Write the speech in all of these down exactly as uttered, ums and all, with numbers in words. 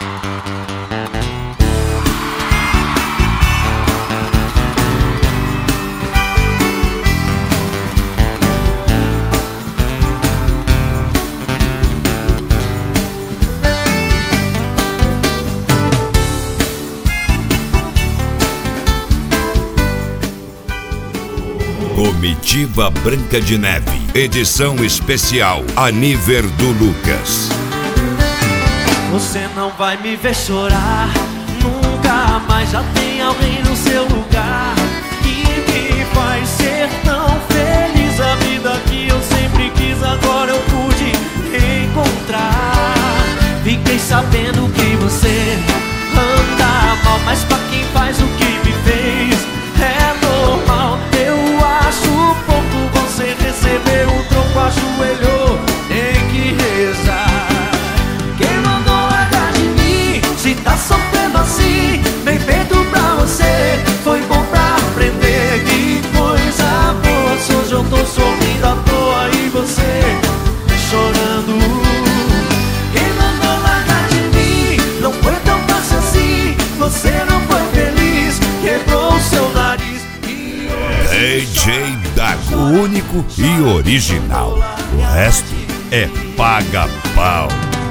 Comitiva Branca de Neve, edição especial Aniver do Lucas. Você não vai me ver chorar nunca mais. Já tem alguém no seu lugar que me faz ser tão feliz. A vida que eu sempre quis, agora eu pude encontrar. Fiquei sabendo que você anda mal, mas pra quem faz o que me fez é normal. Eu acho pouco você receber um troco, ajoelhou, tem que rezar. Quem mandou largar de mim? Se tá sofrendo assim, bem feito pra você, foi bom pra aprender. Que coisa boa, se hoje eu tô sorrindo à toa e você chorando. Quem mandou largar de mim? Não foi tão fácil assim, você não foi feliz, quebrou o seu nariz. D J Dago, o único e original. O resto é paga-pau.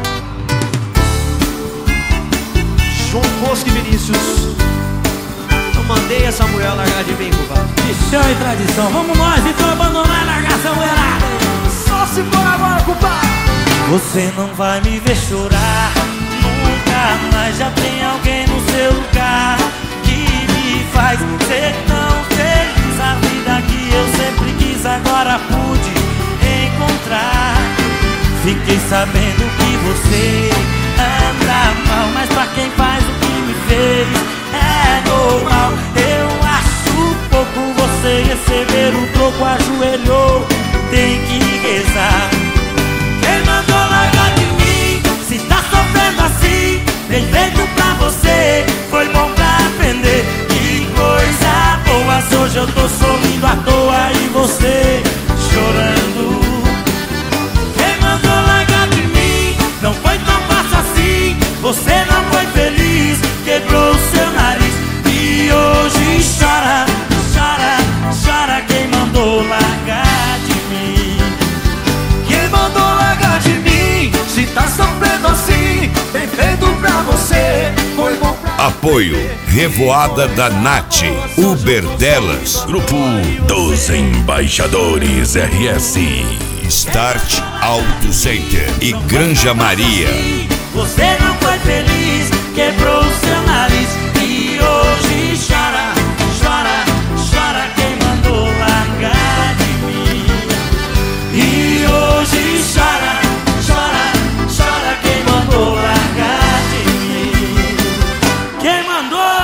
João Bosco e Vinícius, eu mandei essa mulher largar de mim, compadre. Chão e tradição, vamos nós então abandonar e largar essa mulherada. Só se for agora, compadre. Você não vai me ver chorar nunca mais. Já tem alguém no seu lugar que me faz ser tão feliz. A vida que eu sempre quis, agora pude encontrar. Fiquei sabendo que você anda mal, mas pra quem faz o que me fez é normal. Eu acho pouco você receber um troco, ajoelhou, tem que rezar. Quem mandou largar de mim? Se tá sofrendo assim, bem feito pra você, foi bom pra aprender. Que coisa boa, se hoje eu tô sorrindo à toa e você chorando. Quem mandou largar de mim? Não foi tão fácil assim, você não foi feliz, quebrou o seu nariz e hoje chora, chora, chora. Quem mandou largar de mim? Quem mandou largar de mim? Se tá sofrendo assim, bem feito pra você, foi bom pra... Apoio Revoada da Nath, Uber Delas, Grupo dos Embaixadores R S, Start Auto Center e Granja Maria. Você não foi feliz, quebrou o seu nariz e hoje chora, chora, chora. Quem mandou largar de mim? E hoje chora, chora, chora. Quem mandou largar de mim? Quem mandou?